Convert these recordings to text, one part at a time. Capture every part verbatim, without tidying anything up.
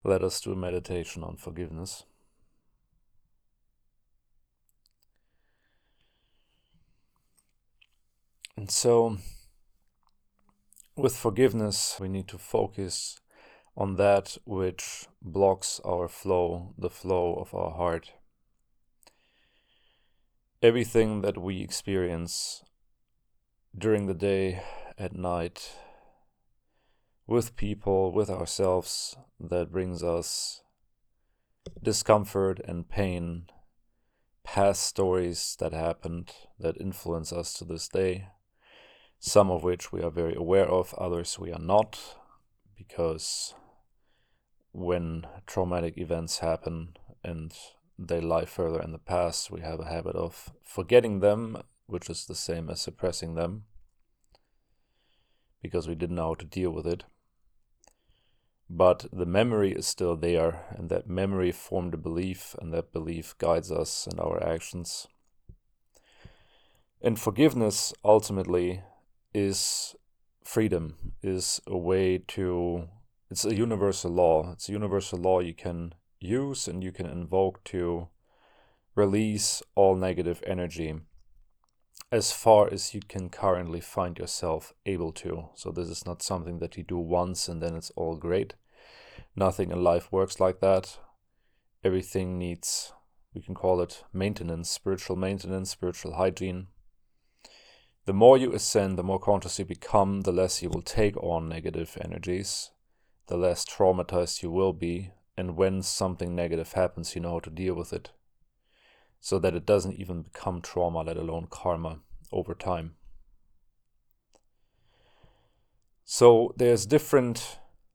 Let us do a meditation on forgiveness. And so, with forgiveness, we need to focus on that which blocks our flow, the flow of our heart. Everything that we experience during the day, at night, with people, with ourselves, that brings us discomfort and pain, past stories that happened that influence us to this day, some of which we are very aware of, others we are not, because when traumatic events happen and they lie further in the past, we have a habit of forgetting them, which is the same as suppressing them, because we didn't know how to deal with it. But the memory is still there, and that memory formed a belief, and that belief guides us in our actions. And forgiveness, ultimately, is freedom, is a way to, it's a universal law. It's a universal law you can use and you can invoke to release all negative energy as far as you can currently find yourself able to. So this is not something that you do once and then it's all great. Nothing in life works like that. Everything needs, we can call it maintenance, spiritual maintenance, spiritual hygiene. The more you ascend, the more conscious you become, the less you will take on negative energies, the less traumatized you will be, and when something negative happens, you know how to deal with it, so that it doesn't even become trauma, let alone karma, over time. So there's different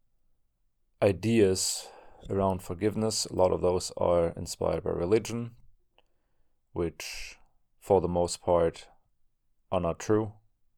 ideas around forgiveness. A lot of those are inspired by religion, which for the most part are not true.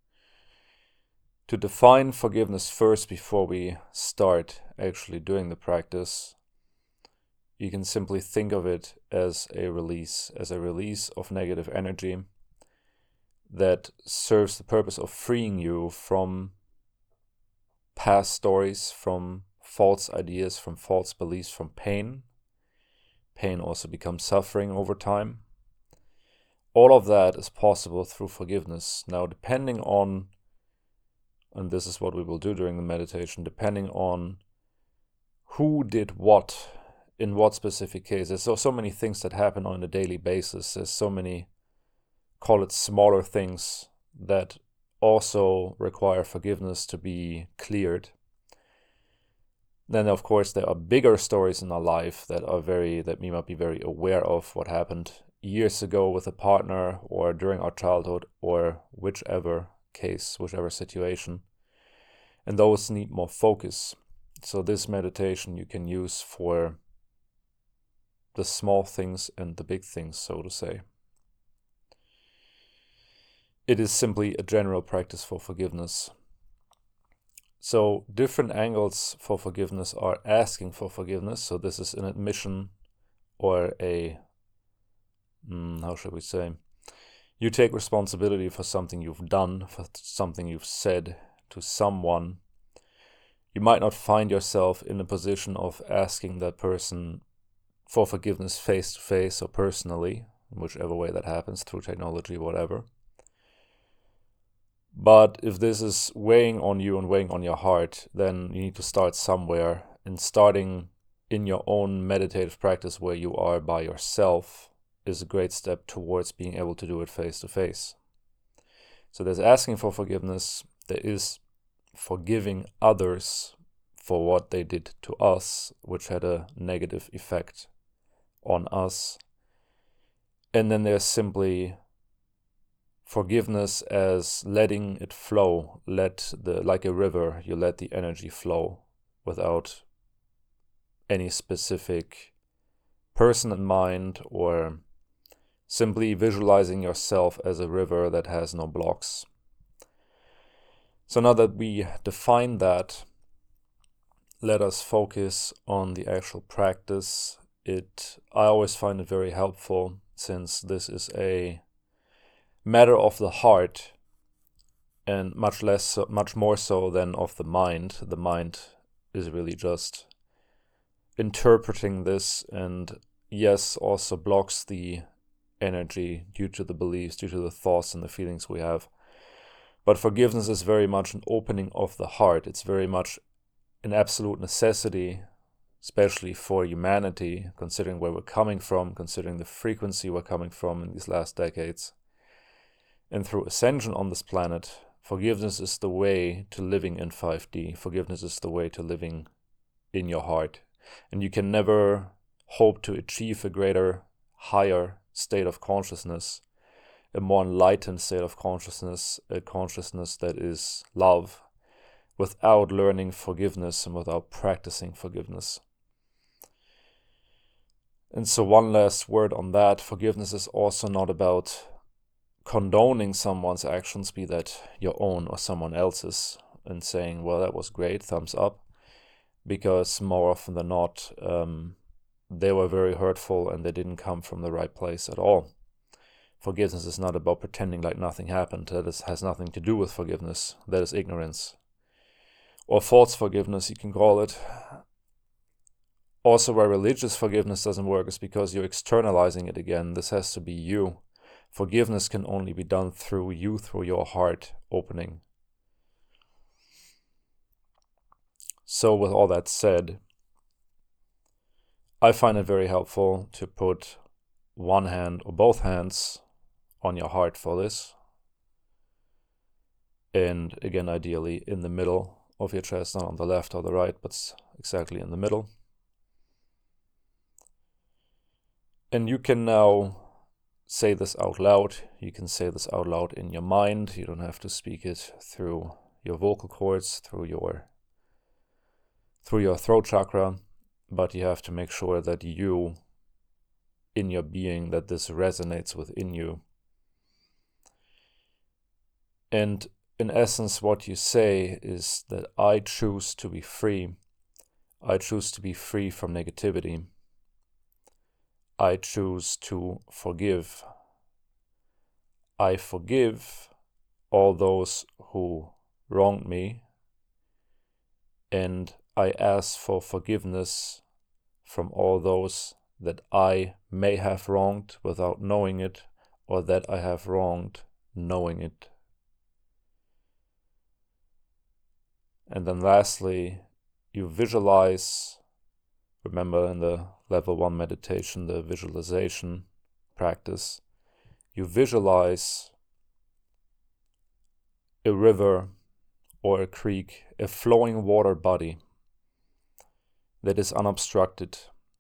To define forgiveness first before we start actually doing the practice, you can simply think of it as a release, as a release of negative energy that serves the purpose of freeing you from past stories, from false ideas, from false beliefs, from pain. Pain also becomes suffering over time. All of that is possible through forgiveness. Now, depending on, and this is what we will do during the meditation, depending on who did what in what specific case. There's so, so many things that happen on a daily basis. There's so many, call it smaller things, that also require forgiveness to be cleared. Then, of course, there are bigger stories in our life that are very, that we might be very aware of, what happened years ago with a partner or during our childhood or whichever case, whichever situation. And those need more focus. So this meditation you can use for the small things and the big things, so to say. It is simply a general practice for forgiveness. So different angles for forgiveness are asking for forgiveness. So this is an admission or a, mm, how should we say, you take responsibility for something you've done, for something you've said to someone. You might not find yourself in a position of asking that person for forgiveness face to face or personally, whichever way that happens, through technology, whatever. But if this is weighing on you and weighing on your heart, then you need to start somewhere. And starting in your own meditative practice where you are by yourself is a great step towards being able to do it face to face. So there's asking for forgiveness. There is forgiving others for what they did to us, which had a negative effect on us. And then there's simply forgiveness as letting it flow, let the, like a river, you let the energy flow without any specific person in mind, or simply visualizing yourself as a river that has no blocks. So now that we define that, let us focus on the actual practice. It, I always find it very helpful, since this is a matter of the heart, and much less, so, much more so than of the mind. The mind is really just interpreting this, and yes, also blocks the energy due to the beliefs, due to the thoughts and the feelings we have. But forgiveness is very much an opening of the heart. It's very much an absolute necessity, especially for humanity, considering where we're coming from, considering the frequency we're coming from in these last decades. And through ascension on this planet, forgiveness is the way to living in five D. Forgiveness is the way to living in your heart. And you can never hope to achieve a greater, higher state of consciousness, a more enlightened state of consciousness, a consciousness that is love, without learning forgiveness and without practicing forgiveness. And so one last word on that. Forgiveness is also not about condoning someone's actions, be that your own or someone else's, and saying, well, that was great, thumbs up, because more often than not, um, they were very hurtful and they didn't come from the right place at all. Forgiveness is not about pretending like nothing happened. That is, has nothing to do with forgiveness. That is ignorance. Or false forgiveness, you can call it. Also, why religious forgiveness doesn't work is because you're externalizing it again. This has to be you. Forgiveness can only be done through you, through your heart opening. So with all that said, I find it very helpful to put one hand or both hands on your heart for this. And again, ideally in the middle of your chest, not on the left or the right, but exactly in the middle. And you can now say this out loud. You can say this out loud in your mind. You don't have to speak it through your vocal cords, through your through your throat chakra, but you have to make sure that you, in your being, that this resonates within you. And in essence, what you say is that I choose to be free. I choose to be free from negativity. I choose to forgive. I forgive all those who wronged me, and I ask for forgiveness from all those that I may have wronged without knowing it, or that I have wronged knowing it. And then lastly, you visualize. Remember in the level one meditation, the visualization practice, you visualize a river or a creek, a flowing water body that is unobstructed.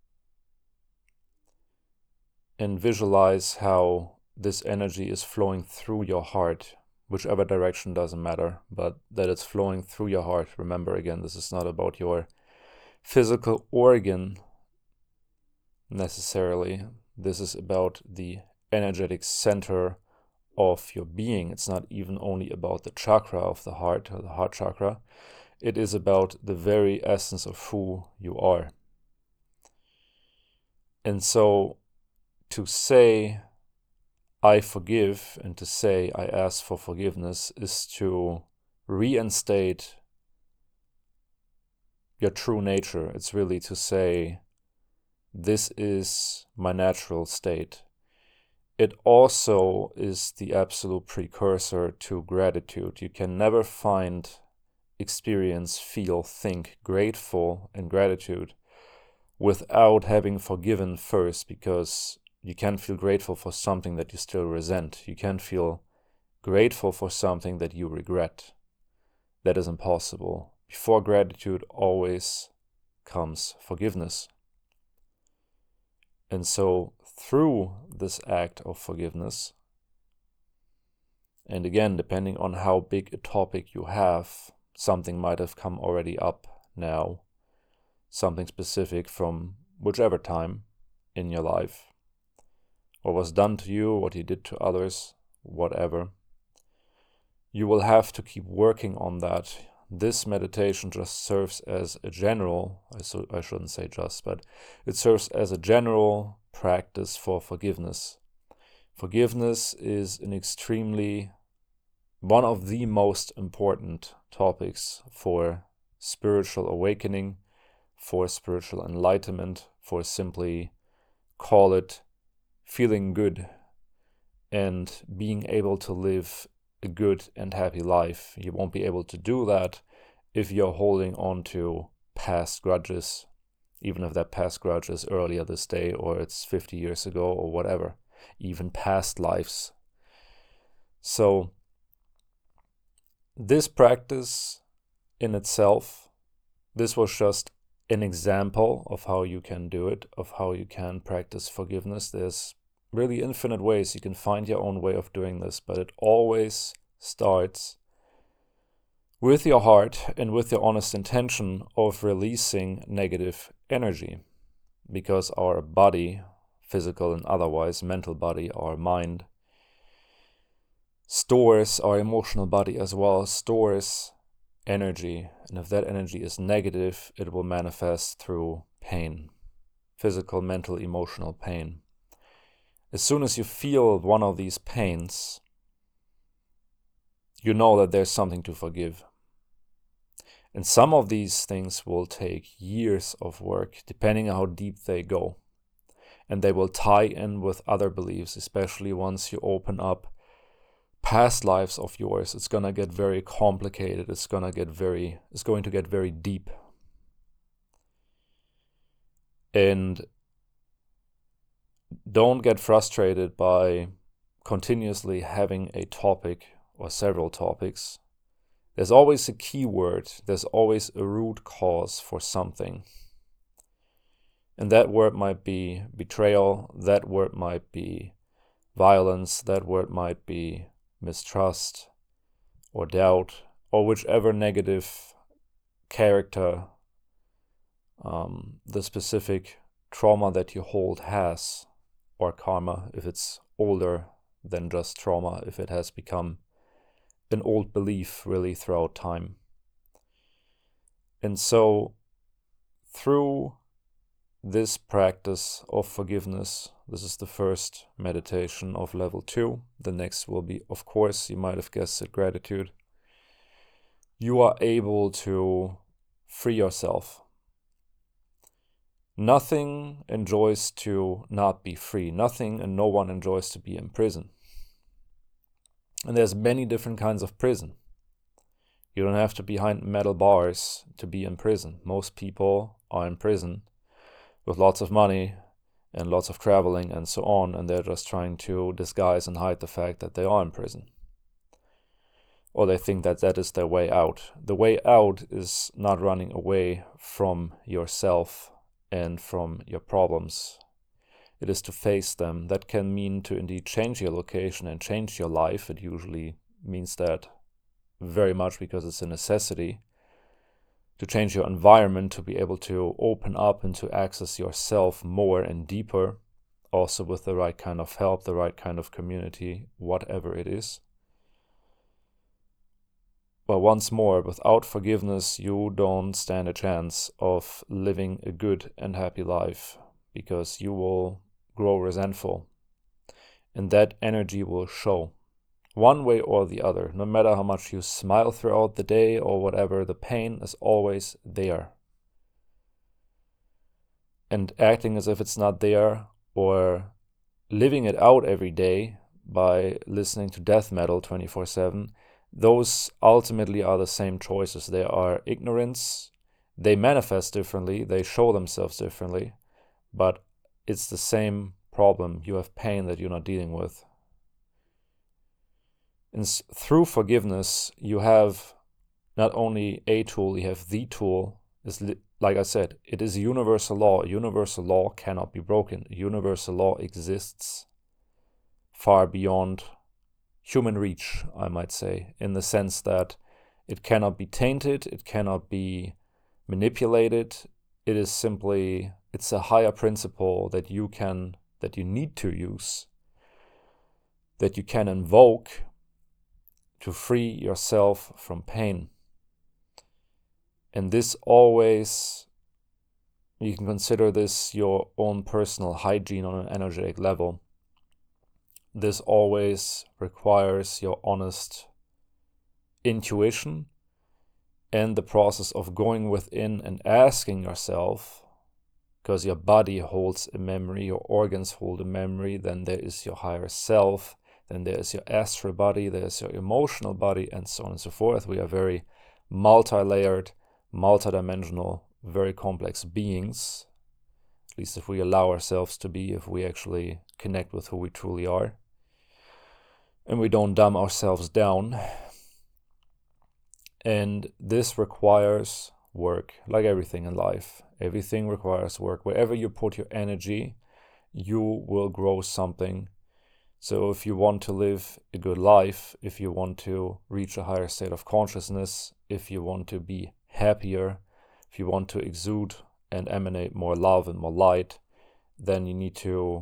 And visualize how this energy is flowing through your heart, whichever direction doesn't matter, but that it's flowing through your heart. Remember again, this is not about your physical organ necessarily. This is about the energetic center of your being. It's not even only about the chakra of the heart, or the heart chakra. It is about the very essence of who you are. And so to say, I forgive, and to say, I ask for forgiveness, is to reinstate your true nature. It's really to say, this is my natural state. It also is the absolute precursor to gratitude. You can never find, experience, feel, think grateful and gratitude without having forgiven first, because you can't feel grateful for something that you still resent. You can't feel grateful for something that you regret. That is impossible. Before gratitude always comes forgiveness. And so through this act of forgiveness, and again, depending on how big a topic you have, something might have come already up now, something specific from whichever time in your life, what was done to you, what you did to others, whatever. You will have to keep working on that. This meditation just serves as a general, I, so, I shouldn't say just, but it serves as a general practice for forgiveness. Forgiveness is an extremely, one of the most important topics for spiritual awakening, for spiritual enlightenment, for simply call it feeling good and being able to live a good and happy life. You won't be able to do that if you're holding on to past grudges, even if that past grudge is earlier this day or it's fifty years ago or whatever, even past lives. So this practice in itself, this was just an example of how you can do it, of how you can practice forgiveness. There's really infinite ways. You can find your own way of doing this, but it always starts with your heart and with your honest intention of releasing negative energy, because our body, physical and otherwise, mental body, our mind, stores, our emotional body as well, stores energy. And if that energy is negative, it will manifest through pain, physical, mental, emotional pain. As soon as you feel one of these pains, you know that there's something to forgive. And some of these things will take years of work, depending on how deep they go. And they will tie in with other beliefs, especially once you open up past lives of yours. It's gonna get very complicated. It's gonna get very, it's going to get very deep. And don't get frustrated by continuously having a topic or several topics. There's always a key word. There's always a root cause for something. And that word might be betrayal. That word might be violence. That word might be mistrust or doubt, or whichever negative character um, the specific trauma that you hold has, or karma, if it's older than just trauma, if it has become an old belief really throughout time. And so through this practice of forgiveness, this is the first meditation of level two. The next will be, of course, you might have guessed it, gratitude. You are able to free yourself. Nothing enjoys to not be free. Nothing and no one enjoys to be in prison. And there's many different kinds of prison. You don't have to be behind metal bars to be in prison. Most people are in prison with lots of money and lots of traveling and so on, and they're just trying to disguise and hide the fact that they are in prison. Or they think that that is their way out. The way out is not running away from yourself and from your problems. It is to face them. That can mean to indeed change your location and change your life. It usually means that very much because it's a necessity. To change your environment, to be able to open up and to access yourself more and deeper, also with the right kind of help, the right kind of community, whatever it is. But once more, without forgiveness, you don't stand a chance of living a good and happy life, because you will grow resentful. And that energy will show one way or the other. No matter how much you smile throughout the day or whatever, the pain is always there. And acting as if it's not there, or living it out every day by listening to death metal twenty-four seven, those ultimately are the same choices. They are ignorance. They manifest differently. They show themselves differently. But it's the same problem. You have pain that you're not dealing with. And through forgiveness, you have not only a tool, you have the tool. Is like I said, it is a universal law. A universal law cannot be broken. A universal law exists far beyond human reach, I might say, in the sense that it cannot be tainted, it cannot be manipulated. It is simply, it's a higher principle that you can, that you need to use, that you can invoke to free yourself from pain. And this always, you can consider this your own personal hygiene on an energetic level. This always requires your honest intuition and the process of going within and asking yourself, because your body holds a memory, your organs hold a memory, then there is your higher self, then there is your astral body, there's your emotional body, and so on and so forth. We are very multi-layered, multi-dimensional, very complex beings, at least if we allow ourselves to be, if we actually connect with who we truly are, and we don't dumb ourselves down. And this requires work, like everything in life. Everything requires work. Wherever you put your energy, you will grow something. So if you want to live a good life, if you want to reach a higher state of consciousness, if you want to be happier, if you want to exude and emanate more love and more light, then you need to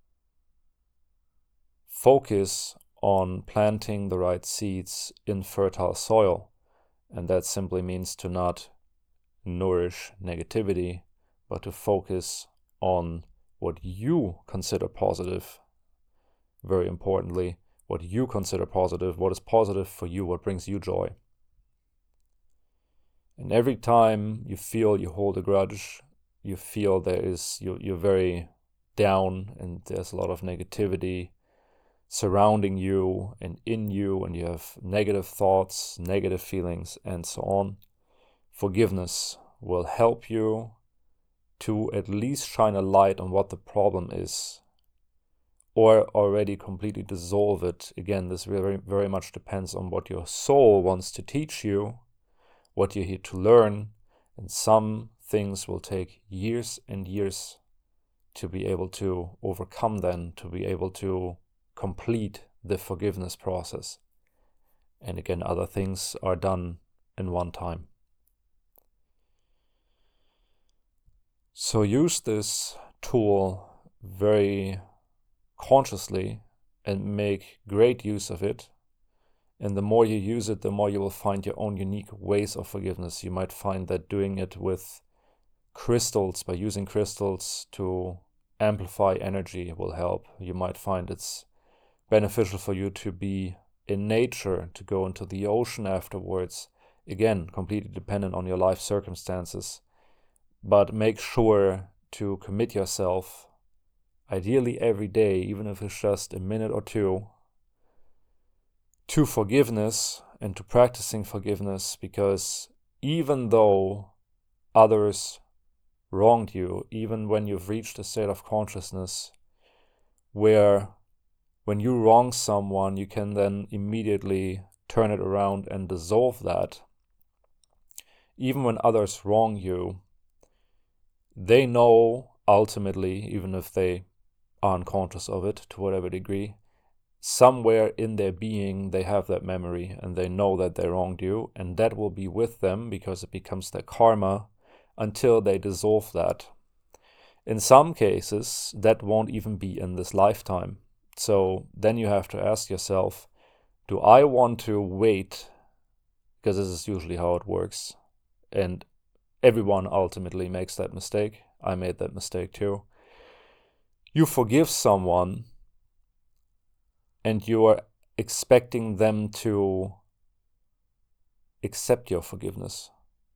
focus on planting the right seeds in fertile soil. And that simply means to not nourish negativity, but to focus on what you consider positive. Very importantly, what you consider positive, what is positive for you, what brings you joy. And every time you feel you hold a grudge, you feel there is, you're, you're very down and there's a lot of negativity surrounding you and in you, and you have negative thoughts, negative feelings, and so on, forgiveness will help you to at least shine a light on what the problem is, or already completely dissolve it. Again, this very, very much depends on what your soul wants to teach you, what you're here to learn, and some things will take years and years to be able to overcome them, to be able to complete the forgiveness process. And again, other things are done in one time. So use this tool very consciously and make great use of it. And the more you use it, the more you will find your own unique ways of forgiveness. You might find that doing it with crystals, by using crystals to amplify energy, will help. You might find it's beneficial for you to be in nature, to go into the ocean afterwards. Again, completely dependent on your life circumstances. But make sure to commit yourself, ideally every day, even if it's just a minute or two, to forgiveness and to practicing forgiveness, because even though others wronged you, even when you've reached a state of consciousness where when you wrong someone, you can then immediately turn it around and dissolve that. Even when others wrong you, they know ultimately, even if they are unconscious of it to whatever degree, somewhere in their being they have that memory and they know that they wronged you, and that will be with them because it becomes their karma until they dissolve that. In some cases, that won't even be in this lifetime. So then you have to ask yourself, do I want to wait? Because this is usually how it works. And everyone ultimately makes that mistake. I made that mistake too. You forgive someone and you are expecting them to accept your forgiveness.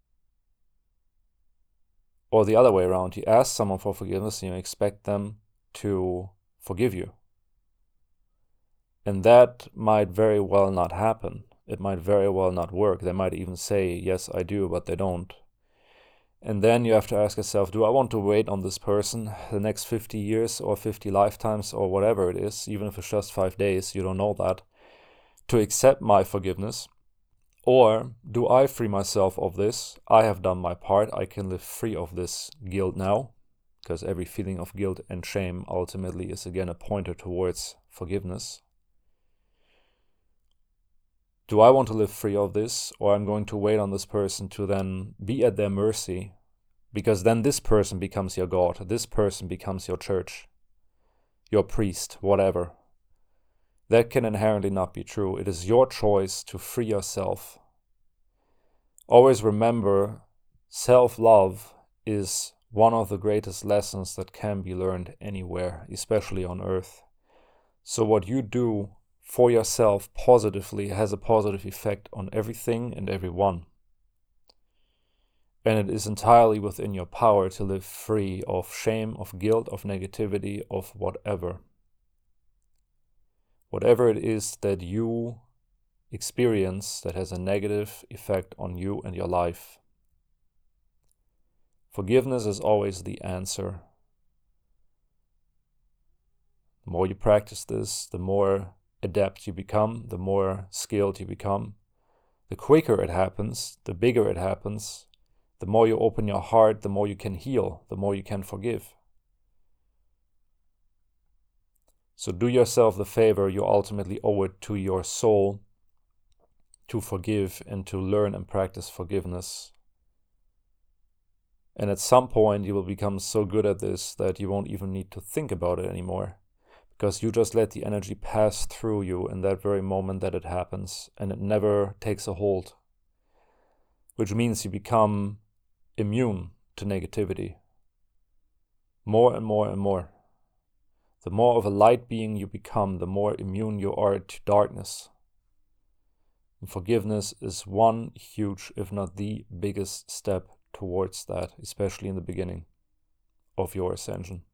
Or the other way around, you ask someone for forgiveness and you expect them to forgive you. And that might very well not happen. It might very well not work. They might even say, yes, I do, but they don't. And then you have to ask yourself, do I want to wait on this person the next fifty years or fifty lifetimes or whatever it is, even if it's just five days, you don't know that, to accept my forgiveness? Or do I free myself of this? I have done my part. I can live free of this guilt now, because every feeling of guilt and shame ultimately is again a pointer towards forgiveness. Do I want to live free of this, or I'm going to wait on this person to then be at their mercy? Because then this person becomes your God, this person becomes your church, your priest, whatever. That can inherently not be true. It is your choice to free yourself. Always remember, self-love is one of the greatest lessons that can be learned anywhere, especially on earth. So what you do for yourself positively has a positive effect on everything and everyone. And it is entirely within your power to live free of shame, of guilt, of negativity, of whatever. Whatever it is that you experience that has a negative effect on you and your life. Forgiveness is always the answer. The more you practice this, the more adept you become, the more skilled you become. The quicker it happens, the bigger it happens, the more you open your heart, the more you can heal, the more you can forgive. So do yourself the favor, you ultimately owe it to your soul to forgive and to learn and practice forgiveness. And at some point you will become so good at this that you won't even need to think about it anymore, because you just let the energy pass through you in that very moment that it happens, and it never takes a hold, which means you become immune to negativity more and more and more. The more of a light being you become, the more immune you are to darkness. And forgiveness is one huge, if not the biggest step towards that, especially in the beginning of your ascension.